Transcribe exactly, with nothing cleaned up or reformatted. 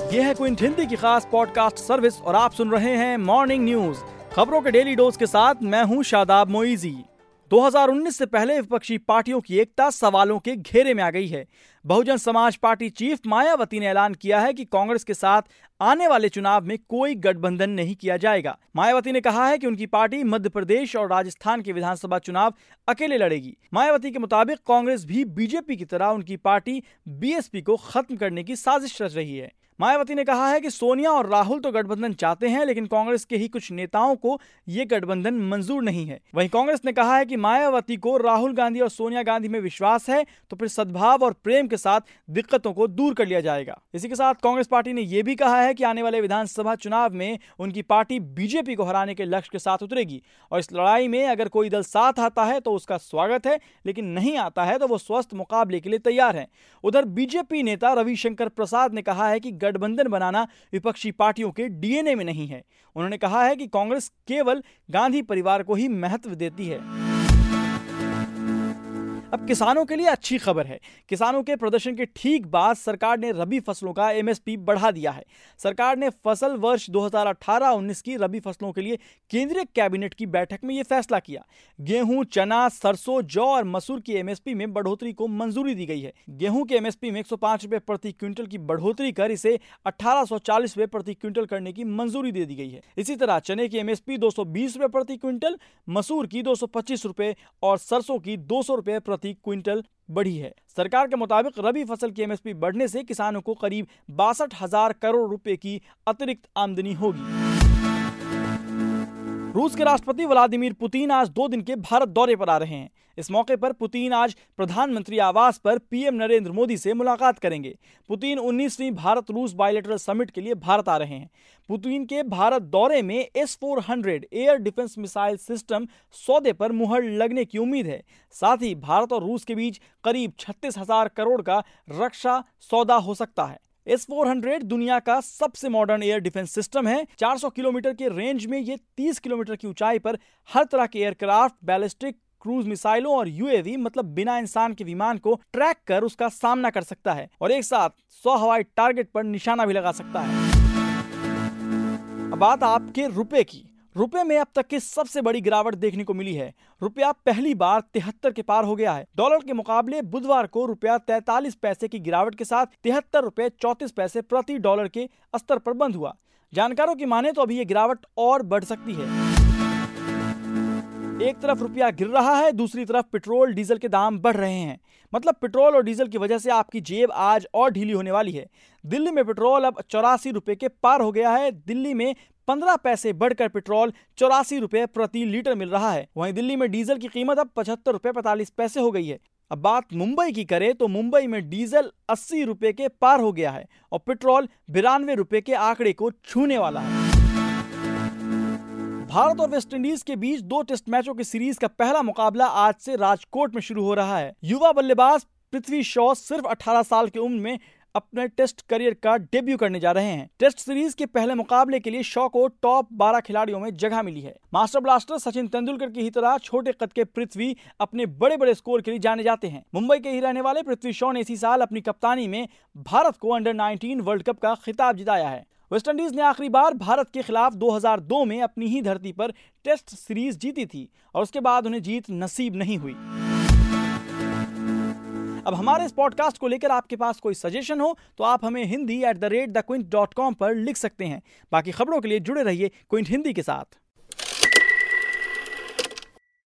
ये है क्विंट हिंदी की खास पॉडकास्ट सर्विस और आप सुन रहे हैं मॉर्निंग न्यूज, खबरों के डेली डोज के साथ मैं हूं शादाब मोइजी। दो हज़ार उन्नीस से पहले विपक्षी पार्टियों की एकता सवालों के घेरे में आ गई है। बहुजन समाज पार्टी चीफ मायावती ने ऐलान किया है कि कांग्रेस के साथ आने वाले चुनाव में कोई गठबंधन नहीं किया जाएगा। मायावती ने कहा है कि उनकी पार्टी मध्य प्रदेश और राजस्थान के विधानसभा चुनाव अकेले लड़ेगी। मायावती के मुताबिक कांग्रेस भी बीजेपी की तरह उनकी पार्टी बीएसपी को खत्म करने की साजिश रच रही है। मायावती ने कहा है कि सोनिया और राहुल तो गठबंधन चाहते हैं, लेकिन कांग्रेस के ही कुछ नेताओं को ये गठबंधन मंजूर नहीं है। वहीं कांग्रेस ने कहा है कि मायावती को राहुल गांधी और सोनिया गांधी में विश्वास है, तो फिर सद्भाव और प्रेम के साथ दिक्कतों को दूर कर लिया जाएगा। इसी के साथ कांग्रेस पार्टी ने यह भी कहा है कि आने वाले विधानसभा चुनाव में उनकी पार्टी बीजेपी को हराने के लक्ष्य के साथ उतरेगी और इस लड़ाई में अगर कोई दल साथ आता है तो उसका स्वागत है, लेकिन नहीं आता है तो वो स्वस्थ मुकाबले के लिए तैयार है। उधर बीजेपी नेता रविशंकर प्रसाद ने कहा है कि गठबंधन बनाना विपक्षी पार्टियों के डीएनए में नहीं है। उन्होंने कहा है कि कांग्रेस केवल गांधी परिवार को ही महत्व देती है। अब किसानों के लिए अच्छी खबर है। किसानों के प्रदर्शन के ठीक बाद सरकार ने रबी फसलों का एमएसपी बढ़ा दिया है। सरकार ने फसल वर्ष दो हज़ार अठारह उन्नीस की रबी फसलों के लिए केंद्रीय कैबिनेट की बैठक में यह फैसला किया। गेहूं, चना, सरसों, जौ और मसूर की एमएसपी में बढ़ोतरी को मंजूरी दी गई है। गेहूं के एमएसपी में एक सौ पांच रुपए प्रति क्विंटल की बढ़ोतरी कर इसे अठारह सौ चालीस रुपए प्रति क्विंटल करने की मंजूरी दे दी गई है। इसी तरह चने की एमएसपी दो सौ बीस रुपए प्रति क्विंटल, मसूर की दो सौ पच्चीस रुपए और सरसों की दो सौ रुपए प्रति क्विंटल बढ़ी है। सरकार के मुताबिक रबी फसल की एमएसपी बढ़ने से किसानों को करीब बासठ हजार करोड़ रुपए की अतिरिक्त आमदनी होगी। रूस के राष्ट्रपति व्लादिमीर पुतिन आज दो दिन के भारत दौरे पर आ रहे हैं। इस मौके पर पुतिन आज प्रधानमंत्री आवास पर पीएम नरेंद्र मोदी से मुलाकात करेंगे। पुतिन उन्नीसवीं भारत रूस बायलैटरल समिट के लिए भारत आ रहे हैं। पुतिन के भारत दौरे में S four hundred air defence missile system सौदे पर मुहर लगने की उम्मीद है। साथ ही भारत और रूस के बीच करीब छत्तीस हजार करोड़ का रक्षा सौदा हो सकता है। एस फोर हंड्रेड दुनिया का सबसे मॉडर्न एयर डिफेंस सिस्टम है। चार सौ किलोमीटर के रेंज में ये तीस किलोमीटर की ऊंचाई पर हर तरह के एयरक्राफ्ट, बैलिस्टिक, क्रूज मिसाइलों और यूएवी मतलब बिना इंसान के विमान को ट्रैक कर उसका सामना कर सकता है और एक साथ सौ हवाई टारगेट पर निशाना भी लगा सकता है। अब बात आपके रुपए की। रुपए में अब तक की सबसे बड़ी गिरावट देखने को मिली है। रुपया पहली बार तिहत्तर के पार हो गया है। डॉलर के मुकाबले बुधवार को रुपया तैंतालीस पैसे की गिरावट के साथ तिहत्तर रुपए चौंतीस पैसे प्रति डॉलर के स्तर पर बंद हुआ। जानकारों की माने तो अभी ये गिरावट और बढ़ सकती है। एक तरफ रुपया गिर रहा है, दूसरी तरफ पेट्रोल डीजल के दाम बढ़ रहे हैं। मतलब पेट्रोल और डीजल की वजह से आपकी जेब आज और ढीली होने वाली है। दिल्ली में पेट्रोल अब चौरासी रुपए के पार हो गया है। दिल्ली में पंद्रह पैसे बढ़कर पेट्रोल चौरासी रुपए प्रति लीटर मिल रहा है। वहीं दिल्ली में डीजल की कीमत अब पचहत्तर रुपए पैंतालीस पैसे हो गई है। अब बात मुंबई की करें तो मुंबई में डीजल अस्सी रुपए के पार हो गया है और पेट्रोल बिरानवे रुपए के आंकड़े को छूने वाला है। भारत और वेस्टइंडीज के बीच दो टेस्ट मैचों की सीरीज का पहला मुकाबला आज से राजकोट में शुरू हो रहा है। युवा बल्लेबाज पृथ्वी शॉ सिर्फ अठारह साल की उम्र में अपने टेस्ट करियर का डेब्यू करने जा रहे हैं। टेस्ट सीरीज के पहले मुकाबले के लिए शॉ को टॉप बारह खिलाड़ियों में जगह मिली है। मास्टर ब्लास्टर सचिन तेंदुलकर की ही तरह छोटे कद के पृथ्वी अपने बड़े बड़े स्कोर के लिए जाने जाते हैं। मुंबई के ही रहने वाले पृथ्वी शॉ ने इसी साल अपनी कप्तानी में भारत को अंडर नाइनटीन वर्ल्ड कप का खिताब जिताया है। वेस्टइंडीज ने आखिरी बार भारत के खिलाफ दो हज़ार दो में अपनी ही धरती पर टेस्ट सीरीज जीती थी और उसके बाद उन्हें जीत नसीब नहीं हुई। अब हमारे इस पॉडकास्ट को लेकर आपके पास कोई सजेशन हो तो आप हमें Hindi at the rate the Quint dot com पर लिख सकते हैं। बाकी खबरों के लिए जुड़े रहिए क्विंट हिंदी के साथ।